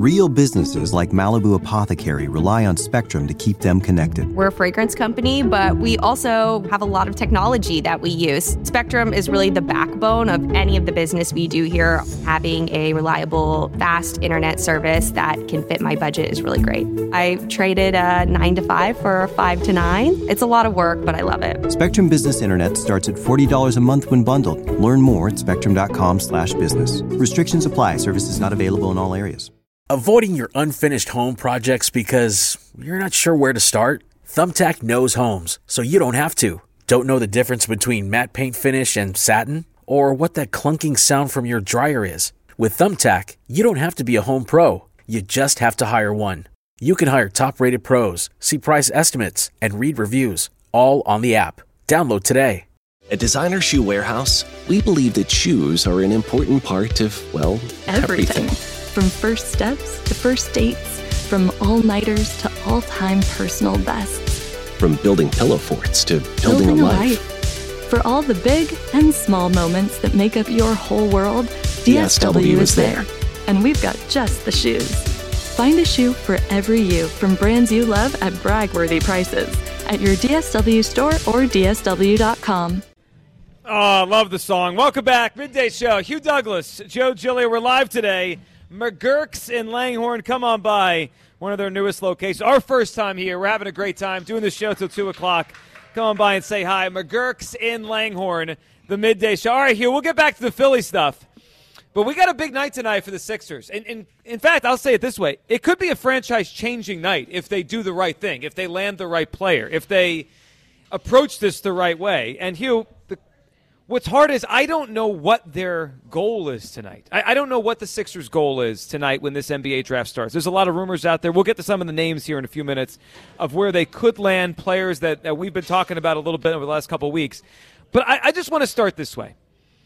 Real businesses like Malibu Apothecary rely on Spectrum to keep them connected. We're a fragrance company, but we also have a lot of technology that we use. Spectrum is really the backbone of any of the business we do here. Having a reliable, fast internet service that can fit my budget is really great. I traded a 9 to 5 for a 5 to 9. It's a lot of work, but I love it. Spectrum Business Internet starts at $40 a month when bundled. Learn more at spectrum.com/business. Restrictions apply. Services not available in all areas. Avoiding your unfinished home projects because you're not sure where to start? Thumbtack knows homes, so you don't have to. Don't know the difference between matte paint finish and satin? Or what that clunking sound from your dryer is? With Thumbtack, you don't have to be a home pro. You just have to hire one. You can hire top-rated pros, see price estimates, and read reviews, all on the app. Download today. At Designer Shoe Warehouse, we believe that shoes are an important part of, well, everything. From first steps to first dates, from all-nighters to all-time personal bests. From building pillow forts to building a life. For all the big and small moments that make up your whole world, DSW is there. And we've got just the shoes. Find a shoe for every you from brands you love at brag-worthy prices at your DSW store or DSW.com. Oh, I love the song. Welcome back. Midday Show. Hugh Douglas, Joe Giglio. We're live today. McGurk's in Langhorne. Come on by one of their newest locations. Our first time here. We're having a great time doing the show till 2 o'clock. Come on by and say hi. McGurk's in Langhorne, the Midday Show. All right, Hugh, we'll get back to the Philly stuff. But we got a big night tonight for the Sixers. And in fact, I'll say it this way. It could be a franchise-changing night if they do the right thing, if they land the right player, if they approach this the right way. And, Hugh, what's hard is I don't know what their goal is tonight. I don't know what the Sixers' goal is tonight when this NBA draft starts. There's a lot of rumors out there. We'll get to some of the names here in a few minutes of where they could land, players that we've been talking about a little bit over the last couple of weeks. But I just want to start this way.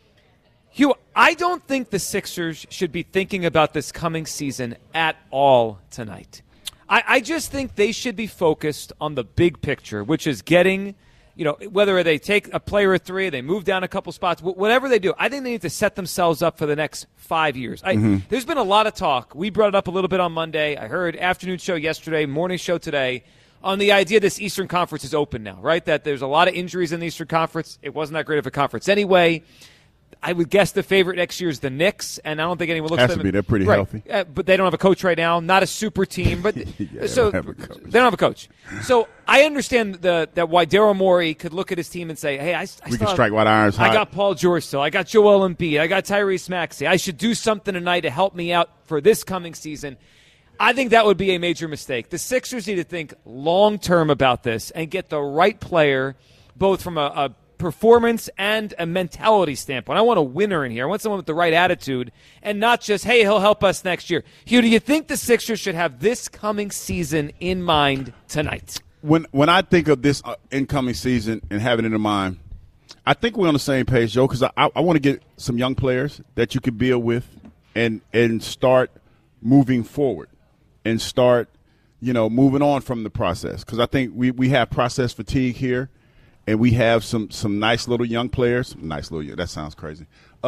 Hugh, I don't think the Sixers should be thinking about this coming season at all tonight. I just think they should be focused on the big picture, which is getting – whether they take a player or three, they move down a couple spots, whatever they do, I think they need to set themselves up for the next 5 years. There's been a lot of talk. We brought it up a little bit on Monday. I heard afternoon show yesterday, morning show today, on the idea this Eastern Conference is open now, right? That there's a lot of injuries in the Eastern Conference. It wasn't that great of a conference anyway. I would guess the favorite next year is the Knicks, and I don't think anyone looks at them. Has to be. They're pretty healthy. But they don't have a coach right now. Not a super team. But They don't have a coach. So I understand that why Daryl Morey could look at his team and say, hey, we can strike while irons hot. I got Paul George still. I got Joel Embiid. I got Tyrese Maxey. I should do something tonight to help me out for this coming season. I think that would be a major mistake. The Sixers need to think long-term about this and get the right player, both from a performance and a mentality standpoint. I want a winner in here. I want someone with the right attitude and not just, hey, he'll help us next year. Hugh, do you think the Sixers should have this coming season in mind tonight? When I think of this incoming season and having it in mind, I think we're on the same page, Joe, because I want to get some young players that you could build with and start moving forward and start, moving on from the process. Because I think we have process fatigue here. And we have some nice little young players. That sounds crazy.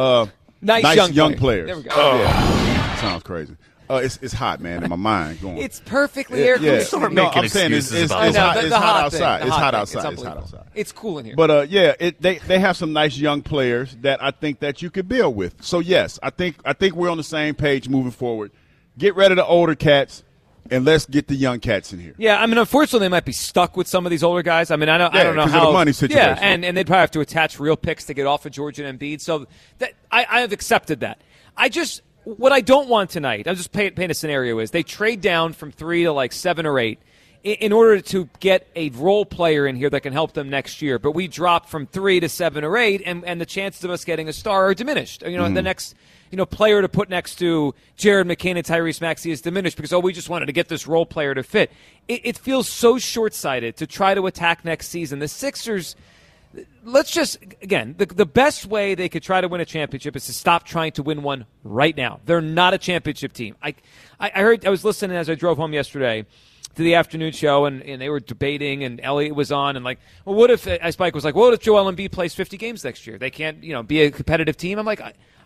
Nice young players. There we go. Yeah, sounds crazy. It's hot, man, in my mind. Going. It's perfectly air conditioned. No, I'm saying it's hot outside. It's hot outside. It's cool in here. But they have some nice young players that I think that you could build with. So yes, I think we're on the same page moving forward. Get rid of the older cats. And let's get the young cats in here. Yeah, I mean, unfortunately, they might be stuck with some of these older guys. I mean, I don't know how. Of the money situation. Yeah, and they'd probably have to attach real picks to get off of George and Embiid. So I have accepted that. What I don't want tonight, I'll just paint a scenario, is they trade down from 3 to like 7 or 8 in order to get a role player in here that can help them next year. But we drop from 3 to 7 or 8, and the chances of us getting a star are diminished. The next player to put next to Jared McCain and Tyrese Maxey is diminished because, we just wanted to get this role player to fit. It feels so short-sighted to try to attack next season. The Sixers, let's just, again, the best way they could try to win a championship is to stop trying to win one right now. They're not a championship team. I was listening as I drove home yesterday to the afternoon show, and they were debating, and Elliot was on, and what if, Spike was like, what if Joel Embiid plays 50 games next year? They can't, be a competitive team? I'm like,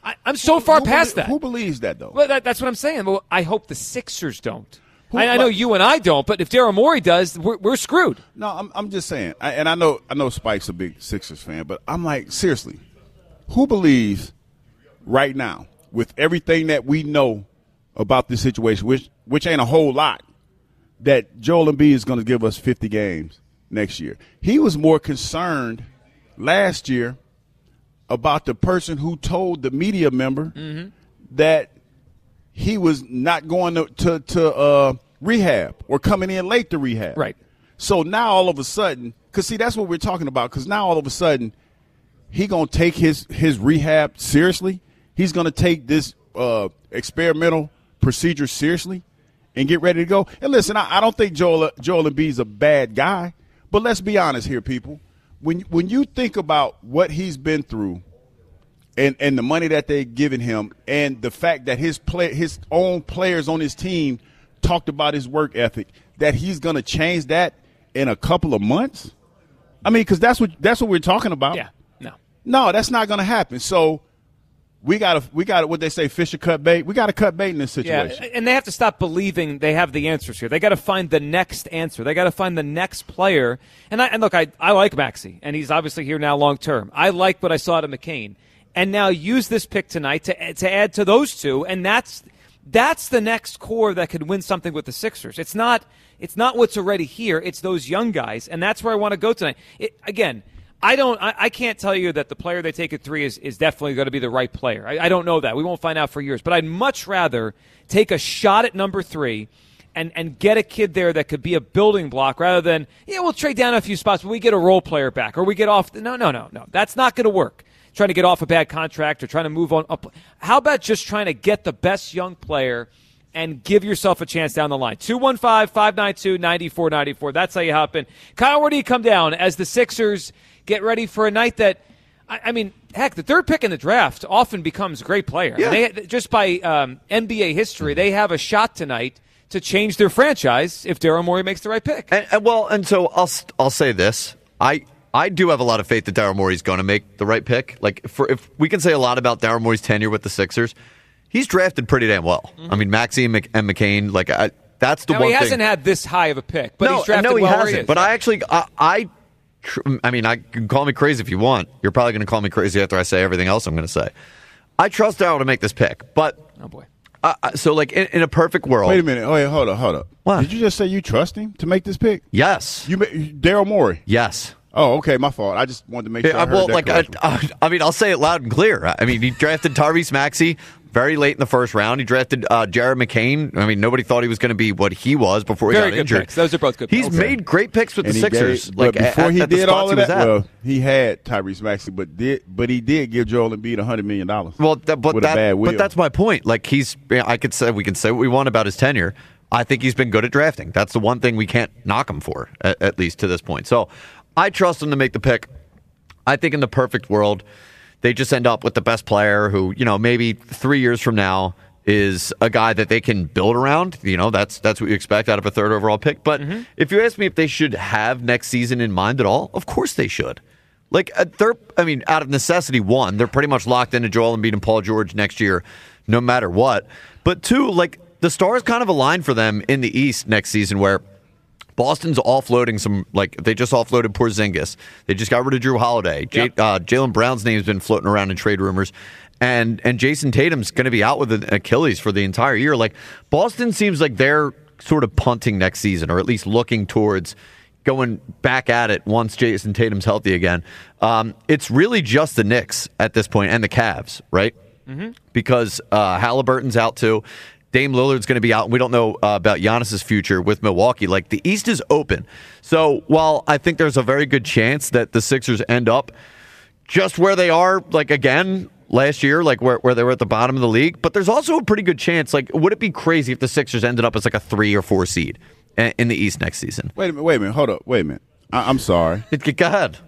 I'm so far past that. Who believes that, though? Well, that's what I'm saying. Well, I hope the Sixers don't. I know you and I don't, but if Daryl Morey does, we're screwed. No, I'm just saying. I know Spike's a big Sixers fan, but I'm like, seriously, who believes right now, with everything that we know about this situation, which ain't a whole lot, that Joel Embiid is going to give us 50 games next year? He was more concerned last year about the person who told the media member that he was not going to rehab or coming in late to rehab. Right. So now all of a sudden, because, see, that's what we're talking about, because now all of a sudden he going to take his rehab seriously. He's going to take this experimental procedure seriously and get ready to go. And listen, I don't think Joel Embiid's a bad guy, but let's be honest here, people. When you think about what he's been through and the money that they've given him and the fact that his own players on his team talked about his work ethic, that he's going to change that in a couple of months? I mean, because that's what we're talking about. Yeah, no, that's not going to happen. So we got what they say, fish or cut bait. We got to cut bait in this situation. Yeah, and they have to stop believing they have the answers here. They got to find the next answer. They got to find the next player. And look, I like Maxey, and he's obviously here now long term. I like what I saw to McCain, and now use this pick tonight to add to those two, and that's the next core that could win something with the Sixers. It's not what's already here. It's those young guys, and that's where I want to go tonight. I can't tell you that the player they take at 3 is definitely going to be the right player. I don't know that. We won't find out for years. But I'd much rather take a shot at number 3 and get a kid there that could be a building block rather than, we'll trade down a few spots, but we get a role player back or we get off. No. That's not going to work. Trying to get off a bad contract or trying to move on up. How about just trying to get the best young player and give yourself a chance down the line? 215-592-9494. That's how you hop in. Kyle, where do you come down as the Sixers get ready for a night that, I mean, heck, the third pick in the draft often becomes a great player. Yeah. Just by NBA history, they have a shot tonight to change their franchise if Daryl Morey makes the right pick. And so I'll say this. I do have a lot of faith that Daryl Morey's going to make the right pick. Like, if we can say a lot about Daryl Morey's tenure with the Sixers, he's drafted pretty damn well. Mm-hmm. I mean, Maxey and McCain, that's the one thing. He hasn't had this high of a pick, but he's drafted he well hasn't. where he is. But I mean, I can call me crazy if you want. You're probably going to call me crazy after I say everything else I'm going to say. I trust Daryl to make this pick, but oh boy. So like in a perfect world. Wait a minute. Oh, wait, hold up. What? Did you just say you trust him to make this pick? Yes. Daryl Morey. Yes. Oh, okay, my fault. I just wanted to make sure I heard that correctly. I mean, I'll say it loud and clear. I mean, he drafted Tyrese Maxey very late in the first round. He drafted Jared McCain. I mean, nobody thought he was going to be what he was before he got injured. Picks. Those are both good picks. He's made great picks with the Sixers. But before he did all of that, well, he had Tyrese Maxey, but he did give Joel Embiid $100 million. Well, but that's my point. Like we can say what we want about his tenure. I think he's been good at drafting. That's the one thing we can't knock him for, at least to this point. So I trust him to make the pick. I think in the perfect world, they just end up with the best player who, maybe 3 years from now is a guy that they can build around. That's what you expect out of a third overall pick. But if you ask me if they should have next season in mind at all, of course they should. Out of necessity, one, they're pretty much locked into Joel Embiid and Paul George next year, no matter what. But two, the stars kind of align for them in the East next season where Boston's offloading they just offloaded Porzingis. They just got rid of Drew Holiday. Yep. Jaylen Brown's name's been floating around in trade rumors. And Jason Tatum's going to be out with an Achilles for the entire year. Boston seems like they're sort of punting next season, or at least looking towards going back at it once Jason Tatum's healthy again. It's really just the Knicks at this point and the Cavs, right? Mm-hmm. Because Halliburton's out too. Dame Lillard's going to be out. We don't know about Giannis's future with Milwaukee. The East is open. So while I think there's a very good chance that the Sixers end up just where they are, again, last year, where they were at the bottom of the league, but there's also a pretty good chance, would it be crazy if the Sixers ended up as a 3 or 4 seed in the East next season? Wait a minute, hold up. Wait a minute. I'm sorry. Go ahead.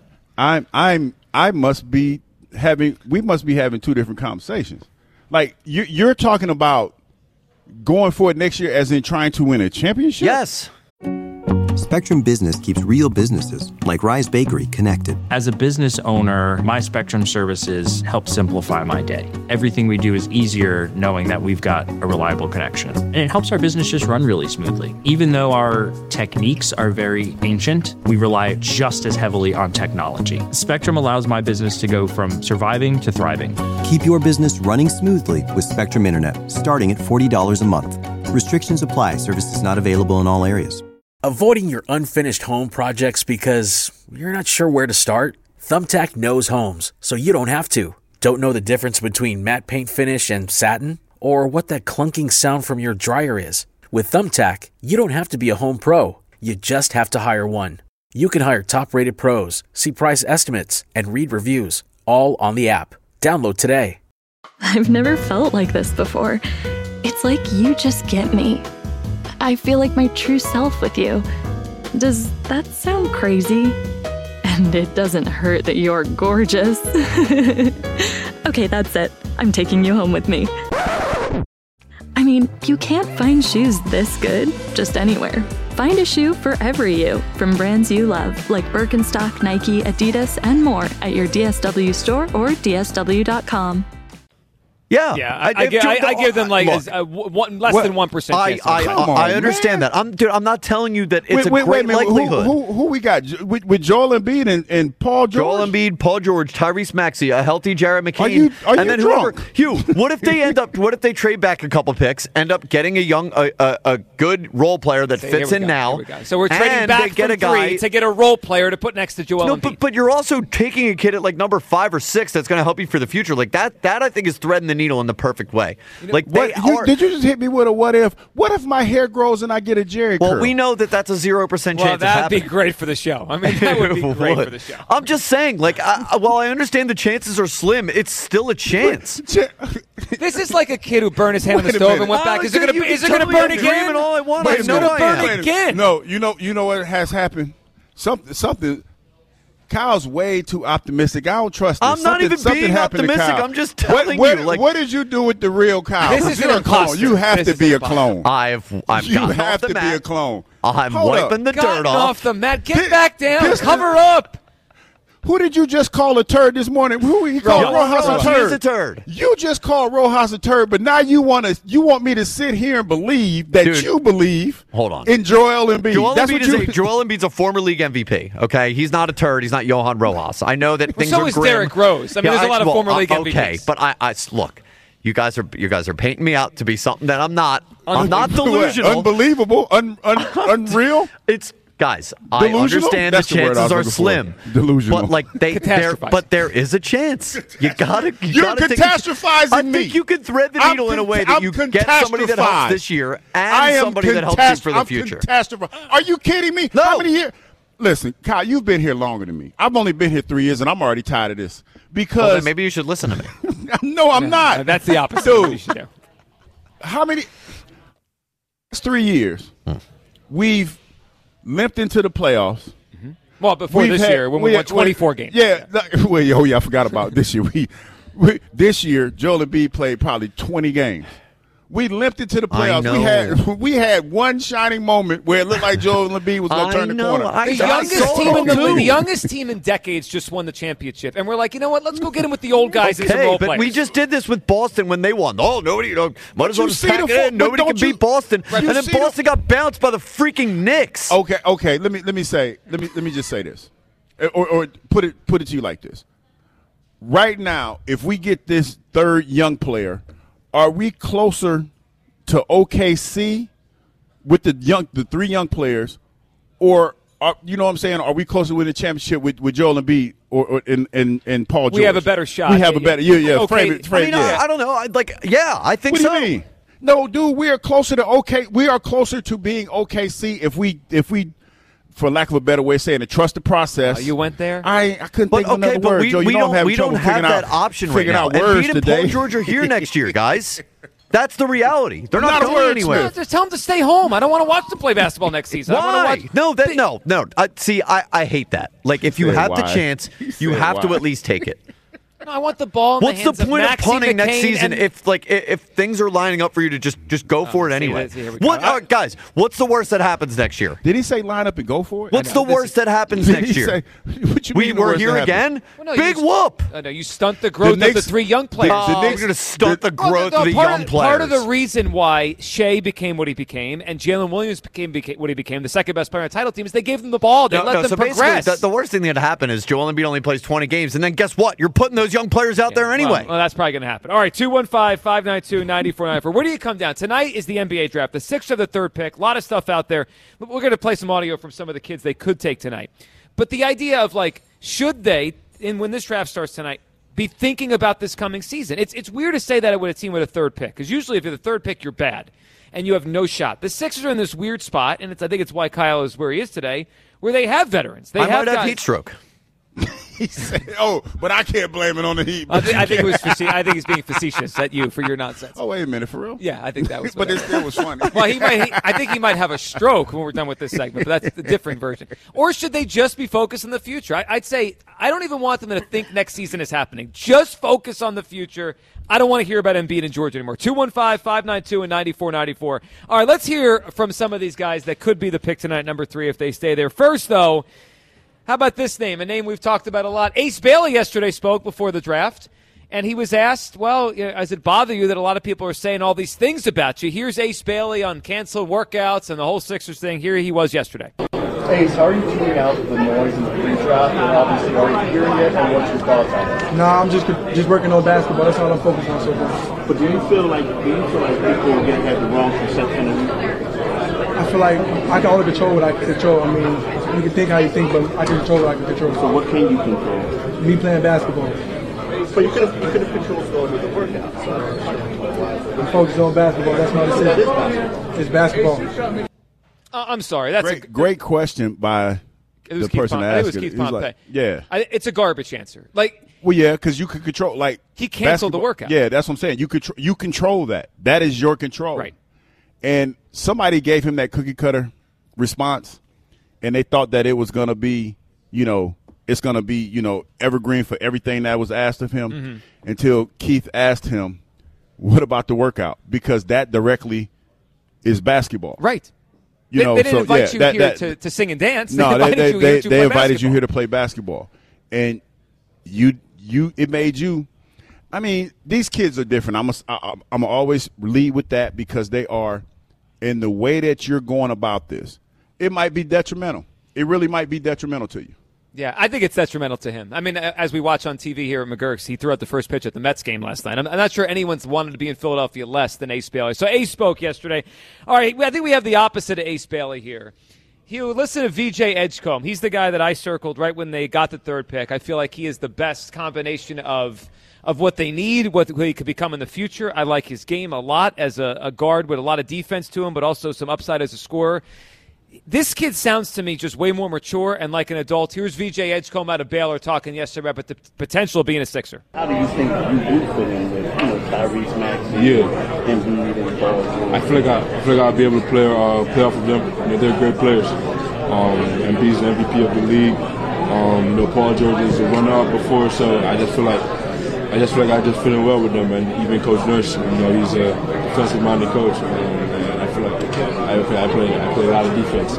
we must be having 2 different conversations. You're talking about going for it next year as in trying to win a championship? Yes. Spectrum Business keeps real businesses, like Rise Bakery, connected. As a business owner, my Spectrum services help simplify my day. Everything we do is easier knowing that we've got a reliable connection. And it helps our business just run really smoothly. Even though our techniques are very ancient, we rely just as heavily on technology. Spectrum allows my business to go from surviving to thriving. Keep your business running smoothly with Spectrum Internet, starting at $40 a month. Restrictions apply. Services not available in all areas. Avoiding your unfinished home projects because you're not sure where to start? Thumbtack knows homes, so you don't have to. Don't know the difference between matte paint finish and satin? Or what that clunking sound from your dryer is? With Thumbtack, you don't have to be a home pro. You just have to hire one. You can hire top-rated pros, see price estimates, and read reviews, all on the app. Download today. I've never felt like this before. It's like you just get me. I feel like my true self with you. Does that sound crazy? And it doesn't hurt that you're gorgeous. Okay, that's it. I'm taking you home with me. I mean, you can't find shoes this good just anywhere. Find a shoe for every you from brands you love, like Birkenstock, Nike, Adidas, and more at your DSW store or DSW.com. Yeah, I give them like less than 1% chance. I understand that. I'm not telling you that it's a great likelihood. Who we got with Joel Embiid and Paul George? Joel Embiid, Paul George, Tyrese Maxey, a healthy Jared McCain, are you and then drunk? whoever. Hugh, what if they trade back a couple picks, end up getting a good role player that fits in now? So we're trading back from 3 to get a role player to put next to Joel Embiid. But you're also taking a kid at like number 5 or 6 that's going to help you for the future. Like that I think is threading the needle in the perfect way. Like did you just hit me with a what if? What if my hair grows and I get a Jerry curl? Well, we know that's a 0% chance of happening. Well, that'd be great for the show. I mean, that would be great for the show. I'm just saying, like, while I understand the chances are slim, it's still a chance. This is like a kid who burned his hand on the stove and went back. Is it going to burn again? All I want. It's going to burn again. No, you know what has happened? Something. Kyle's way too optimistic. I don't trust this. I'm not even being optimistic. I'm just telling you. Like, what did you do with the real Kyle? This is an imposter. You have to be a clone. I'm you have to be a clone. I'm wiping the dirt off the mat. Get back down. Cover up. Who did you just call a turd this morning? Who he called Rojas a turd? He's a turd. You just called Rojas a turd, but now you want me to sit here and believe that you believe. Hold on. In Joel Embiid. Joel Embiid's a former league MVP. Okay, he's not a turd. He's not Johan Rojas. I know that things are grim. So is Derrick Rose. I mean, there's a lot of former league MVPs. Okay, but I look. You guys are painting me out to be something that I'm not. I'm not delusional. Unbelievable. Unreal. Guys, I understand the chances are slim. Delusional. But there is a chance. You're catastrophizing me. I think you can thread the needle in a way that you get somebody that helps this year and somebody that helps you for the future. Are you kidding me? No. How many years? Listen, Kyle, you've been here longer than me. I've only been here 3 years, and I'm already tired of this. Because then maybe you should listen to me. No, I'm not. That's the opposite. Dude, you should do. How many? It's 3 years. We've limped into the playoffs. Mm-hmm. Well, before this year, when we won 24 games. Yeah. I forgot about this year. This year, Joel Embiid played probably 20 games. We limped into the playoffs. We had one shining moment where it looked like Joel Embiid was going to turn the corner. The youngest team in decades just won the championship, and we're like, you know what? Let's go get him with the old guys as role players. But we just did this with Boston when they won. Oh, nobody, might as well just pack it in. Nobody can beat Boston, and then Boston got bounced by the freaking Knicks. Okay. Let me just say this, or put it to you like this. Right now, if we get this third young player, are we closer to OKC with the 3 young players, or you know what I'm saying? Are we closer to winning the championship with Joel Embiid or and Paul George? We have a better shot. We have a better. Yeah. Okay. Frame it. I don't know. I think so. What do you mean? No, dude. We are closer to We are closer to being OKC if we. For lack of a better way of saying it, trust the process. You went there? I couldn't think of another word, Joe. We don't have that option right now. Embiid and Paul George are here next year, guys. That's the reality. They're not going anywhere. Just tell them to stay home. I don't want to watch them play basketball next season. Why? No. I hate that. Like, if you have the chance, you have to at least take it. No, I want the ball in What's the hands the point of punting McCain next season and if things are lining up for you to just go for it anyway? Guys, what's the worst that happens next year? Did he say line up and go for it? What's the worst that happens next year? What you mean We're here again? Well, no, Big whoop. No, you stunt the growth of the three young players. We're going to stunt the growth of the young players. Part of the reason why Shea became what he became and Jalen Williams became what he became, the second best player on the title team, is they gave them the ball. They let them progress. The worst thing that happened is Joel Embiid only plays 20 games, and then guess what? You're putting those young players out there anyway. Well, that's probably going to happen. All right, 215-592-9494. Where do you come down? Tonight is the NBA draft. The Sixers are the third pick. A lot of stuff out there. We're going to play some audio from some of the kids they could take tonight. But the idea of, should they, when this draft starts tonight, be thinking about this coming season? It's weird to say that with a team with a third pick, because usually if you're the third pick, you're bad, and you have no shot. The Sixers are in this weird spot, and I think it's why Kyle is where he is today, where they have veterans. They might have heat stroke. He said, but I can't blame it on the Heat. I think it was I think he's being facetious at you for your nonsense. Oh, wait a minute, for real? Yeah, I think that was. But it still was funny. Well, I think he might have a stroke when we're done with this segment, but that's the different version. Or should they just be focused on the future? I'd say I don't even want them to think next season is happening. Just focus on the future. I don't want to hear about Embiid and George anymore. 215-592-9494. All right, let's hear from some of these guys that could be the pick tonight, number 3, if they stay there. First, though, how about this name? A name we've talked about a lot. Ace Bailey yesterday spoke before the draft, and he was asked, well, does it bother you that a lot of people are saying all these things about you? Here's Ace Bailey on canceled workouts and the whole Sixers thing. Here he was yesterday. Ace, how are you tuning out the noise in the pre-draft? And obviously, are you hearing it, and what's your thoughts on it? No, I'm just working on basketball. That's all I'm focused on so far. But do you feel like people have the wrong perception of you? I feel like I can only control what I can control. I mean, you can think how you think, but I can control what I can control. So what can you control? Me playing basketball. But you could have controlled going with the workout. So. I'm focused on basketball. That's my decision. It's basketball. I'm sorry. That's great question by the person asking. It was Keith Pompey. It's a garbage answer. Well, yeah, because you could control. He canceled the workout. Yeah, that's what I'm saying. You control that. That is your control. Right. And somebody gave him that cookie cutter response, and they thought that it was going to be, it's going to be, evergreen for everything that was asked of him until Keith asked him, what about the workout? Because that directly is basketball. Right. They didn't invite you here to sing and dance. No, they invited you here to play basketball. And it made you. I mean, these kids are different. I'm always lead with that because they are, in the way that you're going about this, it might be detrimental. It really might be detrimental to you. Yeah, I think it's detrimental to him. I mean, as we watch on TV here at McGurk's, he threw out the first pitch at the Mets game last night. I'm not sure anyone's wanted to be in Philadelphia less than Ace Bailey. So Ace spoke yesterday. All right, I think we have the opposite of Ace Bailey here. Listen to VJ Edgecombe. He's the guy that I circled right when they got the third pick. I feel like he is the best combination of what they need, what he could become in the future. I like his game a lot as a guard with a lot of defense to him, but also some upside as a scorer. This kid sounds to me just way more mature and like an adult. Here's VJ Edgecombe out of Baylor talking yesterday about the potential of being a Sixer. How do you think you do fit in with Tyrese Maxey? Embiid and Paul George? I feel like I'll be able to play off of them. They're great players. Embiid's an MVP of the league. Paul George is a runner-up before, so I just feel like I just fit in well with them. And even Coach Nurse, he's a defensive-minded coach. And I feel like I play a lot of defense.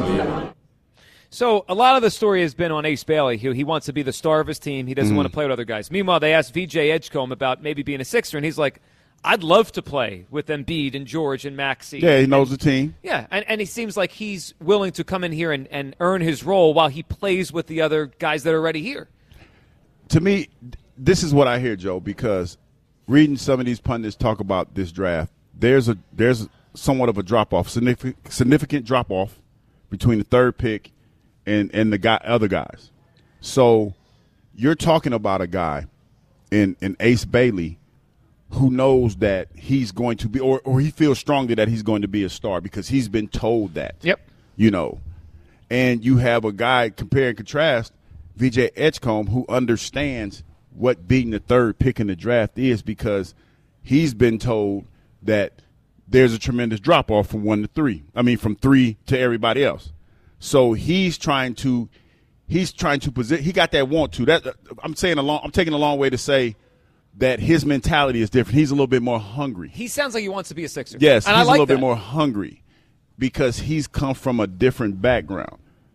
So a lot of the story has been on Ace Bailey. He wants to be the star of his team. He doesn't want to play with other guys. Meanwhile, they asked VJ Edgecombe about maybe being a Sixer, and he's like, I'd love to play with Embiid and George and Maxey. Yeah, he knows the team. Yeah, and he seems like he's willing to come in here and earn his role while he plays with the other guys that are already here. To me, this is what I hear, Joe, because reading some of these pundits talk about this draft, there's somewhat of a drop-off, significant drop-off between the third pick and the other guys. So you're talking about a guy in Ace Bailey who knows that he's going to be, or he feels strongly that he's going to be a star because he's been told that. Yep. And you have a guy, compare and contrast, VJ Edgecombe, who understands what being the third pick in the draft is because he's been told that there's a tremendous drop-off from 1 to 3. I mean, from 3 to everybody else. So he's trying to position. He got that want to. That I'm taking a long way to say that his mentality is different. He's a little bit more hungry. He sounds like he wants to be a Sixer. Yes, and he's I like a little that. bit more hungry because he's come from a different background.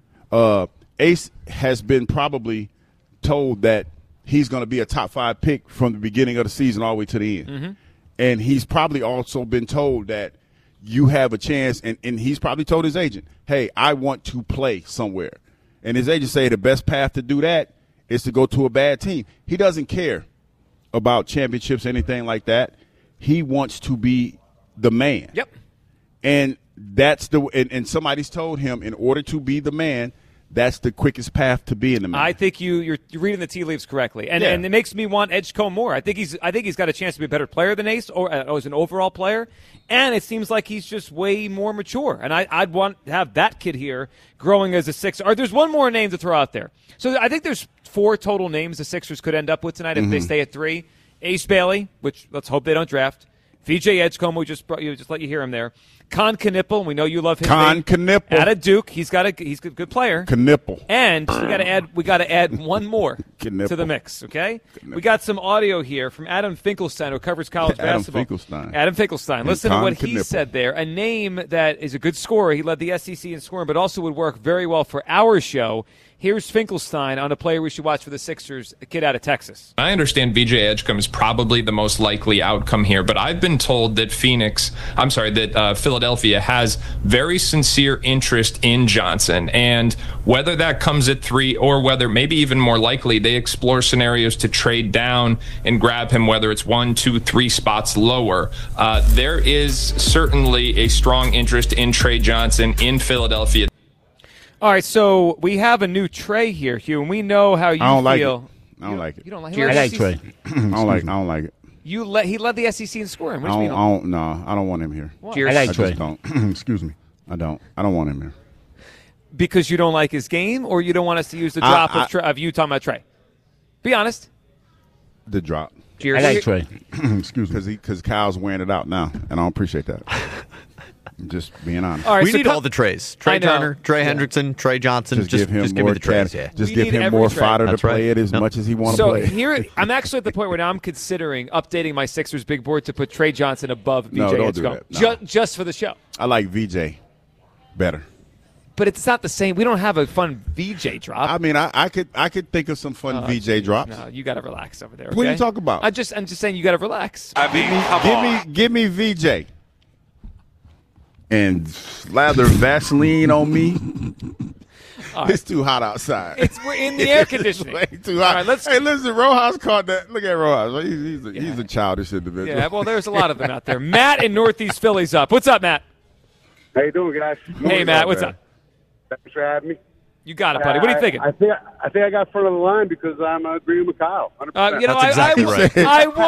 Ace has been probably told that he's going to be a top 5 pick from the beginning of the season all the way to the end. Mm-hmm. And he's probably also been told that you have a chance, and he's probably told his agent, hey, I want to play somewhere. And his agent say the best path to do that is to go to a bad team. He doesn't care about championships, anything like that. He wants to be the man. Yep. And that's and somebody's told him in order to be the man, that's the quickest path to being the man. I think you're reading the tea leaves correctly, and it makes me want Edgecombe more. I think he's got a chance to be a better player than Ace, or as an overall player, and it seems like he's just way more mature. And I'd want to have that kid here growing as a Sixer. There's one more name to throw out there. So I think there's 4 total names the Sixers could end up with tonight if they stay at 3. Ace Bailey, which let's hope they don't draft. VJ Edgecombe, we just let you hear him there. Con Knippel, we know you love his name. Knippel. Out of Duke, he's a good player. Knippel. And we got to add one more to the mix, okay? We got some audio here from Adam Finkelstein, who covers college basketball. Adam Finkelstein. Listen to what he said there. A name that is a good scorer. He led the SEC in scoring, but also would work very well for our show. Here's Finkelstein on a player we should watch for the Sixers, a kid out of Texas. I understand VJ Edgecombe is probably the most likely outcome here, but I've been told that Philadelphia has very sincere interest in Johnson, and whether that comes at 3 or whether maybe even more likely they explore scenarios to trade down and grab him, whether it's 1, 2, 3 spots lower. There is certainly a strong interest in Trey Johnson in Philadelphia. All right, so we have a new Trey here, Hugh, and we know how you feel. I don't like it. You don't like it. I like Trey. I don't like it. He led the SEC in scoring. What do you mean? I don't want him here. I like Trey. Don't. Excuse me. I don't want him here. Because you don't like his game, or you don't want us to use the drop of you talking about Trey? Be honest. The drop. Cheers. I like Trey. Excuse me. Because Kyle's wearing it out now, and I don't appreciate that. I'm just being honest. All right, we need all the Treys. Trey Turner, Trey Hendrickson, Trey Johnson. Just give me the Treys. Yeah. Just give him more fodder to play it as much as he wants to play. So here, I'm actually at the point where now I'm considering updating my Sixers big board to put Trey Johnson above VJ Edgecombe. Just for the show. I like VJ better. But it's not the same. We don't have a fun VJ drop. I mean, I could think of some fun VJ drops. No, you got to relax over there. Okay? What are you talking about? I'm just saying you got to relax. Give me VJ. And slather Vaseline on me. Right. It's too hot outside. We're in the air conditioning. It's way too hot. Right, hey, listen, Rojas caught that. Look at Rojas. He's a childish individual. Yeah, well, there's a lot of them out there. Matt in Northeast Philly's up. What's up, Matt? How you doing, guys? Hey, Matt. What's up? Thanks for having me. You got it, buddy. What are you thinking? I think I got front of the line because I'm agreeing with Kyle. That's exactly right.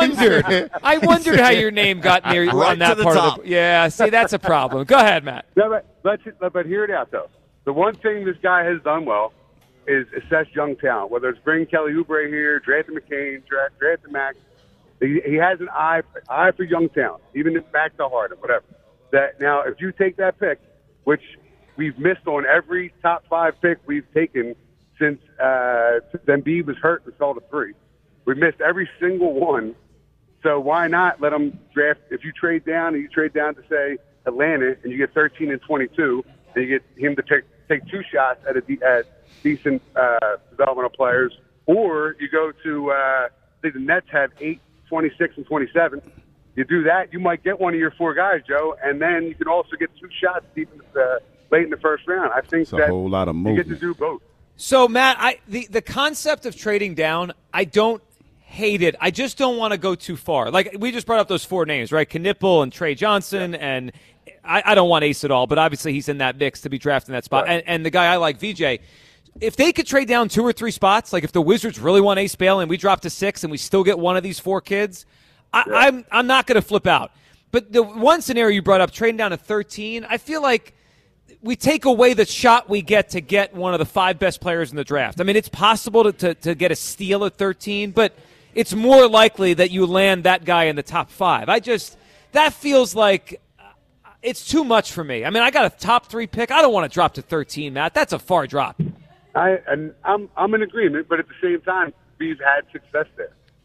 I wondered how your name got near right on that part of the. Yeah, see, that's a problem. Go ahead, Matt. No, but hear it out though. The one thing this guy has done well is assess young talent. Whether it's bringing Kelly Oubre here, drafting McCain, drafting Max, he has an eye for young talent, even back to Harden, whatever. That now, if you take that pick, which we've missed on every top 5 pick we've taken since Embiid was hurt and fell to 3. We missed every single one. So why not let them draft? If you trade down and you trade down to, say, Atlanta, and you get 13 and 22, and you get him to take 2 shots at decent developmental players, or you go to I think the Nets have 8, 26, and 27. You do that, you might get one of your 4 guys, Joe, and then you can also get 2 shots deep in late in the first round. I think it's a whole lot of you get to do both. So, Matt, the concept of trading down, I don't hate it. I just don't want to go too far. Like, we just brought up those 4 names, right? Knippel and Trey Johnson, and I don't want Ace at all, but obviously he's in that mix to be drafted in that spot. Right. And the guy I like, VJ, if they could trade down 2 or 3 spots, like if the Wizards really want Ace Bailey and we drop to 6 and we still get one of these 4 kids, I'm not going to flip out. But the one scenario you brought up, trading down to 13, I feel like we take away the shot we get to get one of the 5 best players in the draft. I mean, it's possible to get a steal at 13, but it's more likely that you land that guy in the top 5. That feels like it's too much for me. I mean, I got a top 3 pick. I don't want to drop to 13, Matt. That's a far drop. I'm in agreement, but at the same time, we've had success there.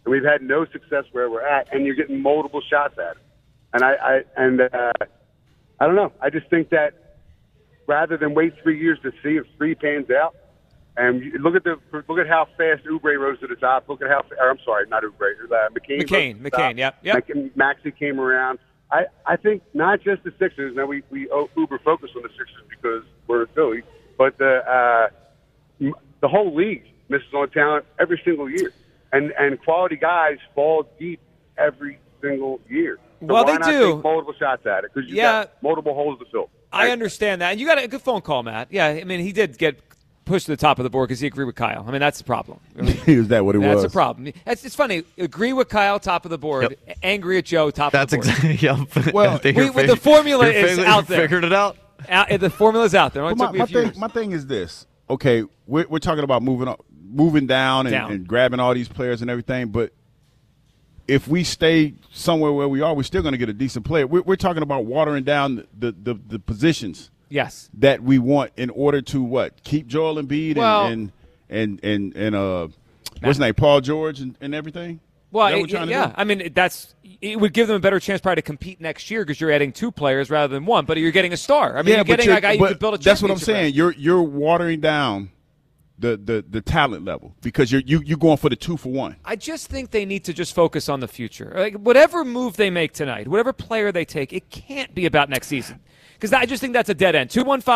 and we've had no success where we're at, and you're getting multiple shots at it. And I don't know. I just think that rather than wait 3 years to see if 3 pans out, and look at how fast Oubre rose to the top. Look at how I'm sorry, not Oubre, McCain, yep. Maxey came around. I think not just the Sixers. Now we uber focus on the Sixers because we're in Philly, but the whole league misses on talent every single year, and quality guys fall deep every single year. So well, why they not do take multiple shots at it because you got multiple holes to fill. I understand that, and you got a good phone call, Matt. Yeah, I mean he did get pushed to the top of the board because he agreed with Kyle. I mean, that's the problem. Is that what it was? That's a problem. It's funny. Agree with Kyle, top of the board. Yep. Angry at Joe, top of the board. That's exactly. Yep. Well, the formula is out there. Figured it out. The formula's out there. My thing is this. Okay, we're talking about moving down and grabbing all these players and everything, but if we stay somewhere where we are, we're still going to get a decent player. We're talking about watering down the positions. Yes, that we want in order to keep Joel Embiid and what's his name, Paul George and everything. Well, I mean it would give them a better chance probably to compete next year because you're adding 2 players rather than 1. But you're getting a star. I mean, you're getting a guy you could build a championship. That's what I'm saying. You're watering down the talent level because you're going for the 2 for 1. I just think they need to just focus on the future. Like whatever move they make tonight, whatever player they take, it can't be about next season. Because I just think that's a dead end.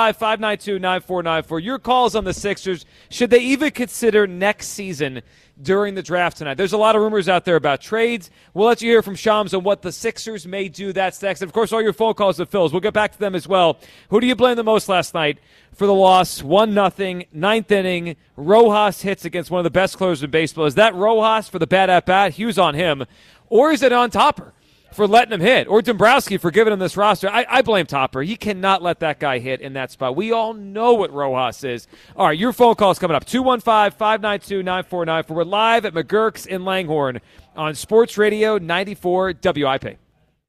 215-592-9494. Your calls on the Sixers. Should they even consider next season during the draft tonight? There's a lot of rumors out there about trades. We'll let you hear from Shams on what the Sixers may do. That's next. And, of course, all your phone calls to Phil's. We'll get back to them as well. Who do you blame the most last night for the loss? 1-0, 9th inning. Rojas hits against one of the best closers in baseball. Is that Rojas for the bad at-bat? Hughes on him. Or is it on Topper for letting him hit, or Dombrowski for giving him this roster? I blame Topper. He cannot let that guy hit in that spot. We all know what Rojas is. All right, your phone call is coming up. 215-592-9494. We're live at McGurk's in Langhorne on Sports Radio 94 WIP.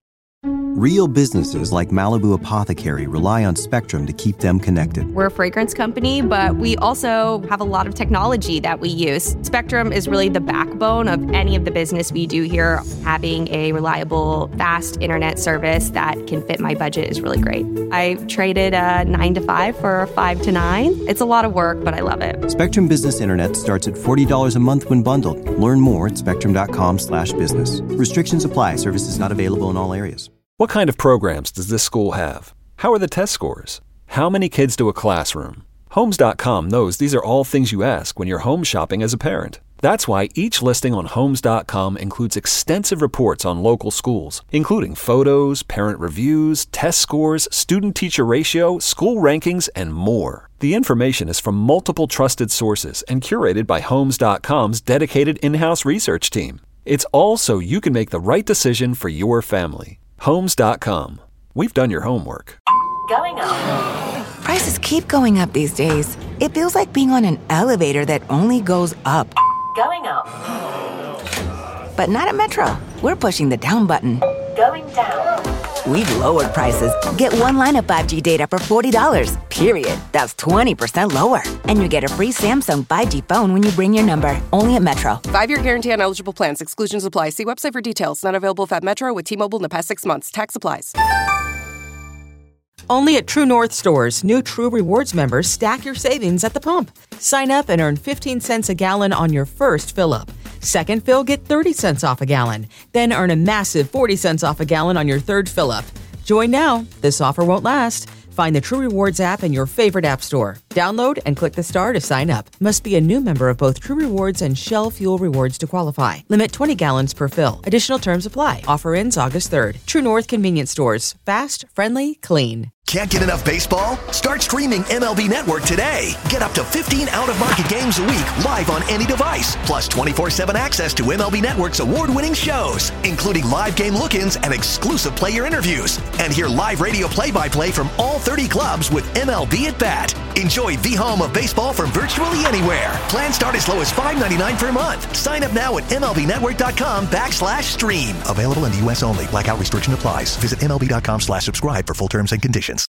Real businesses like Malibu Apothecary rely on Spectrum to keep them connected. We're a fragrance company, but we also have a lot of technology that we use. Spectrum is really the backbone of any of the business we do here. Having a reliable, fast internet service that can fit my budget is really great. I traded a 9 to 5 for a 5 to 9. It's a lot of work, but I love it. Spectrum Business Internet starts at $40 a month when bundled. Learn more at spectrum.com/business. Restrictions apply. Services not available in all areas. What kind of programs does this school have? How are the test scores? How many kids do a classroom? Homes.com knows these are all things you ask when you're home shopping as a parent. That's why each listing on Homes.com includes extensive reports on local schools, including photos, parent reviews, test scores, student-teacher ratio, school rankings, and more. The information is from multiple trusted sources and curated by Homes.com's dedicated in-house research team. It's all so you can make the right decision for your family. Homes.com. We've done your homework. Going up. Prices keep going up these days. It feels like being on an elevator that only goes up. Going up. But not at Metro. We're pushing the down button. Going down. We've lowered prices. Get one line of 5G data for $40, period. That's 20% lower. And you get a free Samsung 5G phone when you bring your number. Only at Metro. 5-year guarantee on eligible plans. Exclusions apply. See website for details. Not available at Metro with T-Mobile in the past 6 months. Tax applies. Only at True North stores, new True Rewards members stack your savings at the pump. Sign up and earn 15 cents a gallon on your first fill-up. Second fill, get 30 cents off a gallon. Then earn a massive 40 cents off a gallon on your third fill-up. Join now. This offer won't last. Find the True Rewards app in your favorite app store. Download and click the star to sign up. Must be a new member of both True Rewards and Shell Fuel Rewards to qualify. Limit 20 gallons per fill. Additional terms apply. Offer ends August 3rd. True North Convenience Stores. Fast, friendly, clean. Can't get enough baseball? Start streaming MLB Network today. Get up to 15 out-of-market games a week live on any device. Plus 24/7 access to MLB Network's award-winning shows, including live game look-ins and exclusive player interviews. And hear live radio play-by-play from all 30 clubs with MLB at Bat. Enjoy the home of baseball from virtually anywhere. Plans start as low as $5.99 per month. Sign up now at MLBnetwork.com/stream. Available in the U.S. only. Blackout restriction applies. Visit MLB.com/subscribe for full terms and conditions.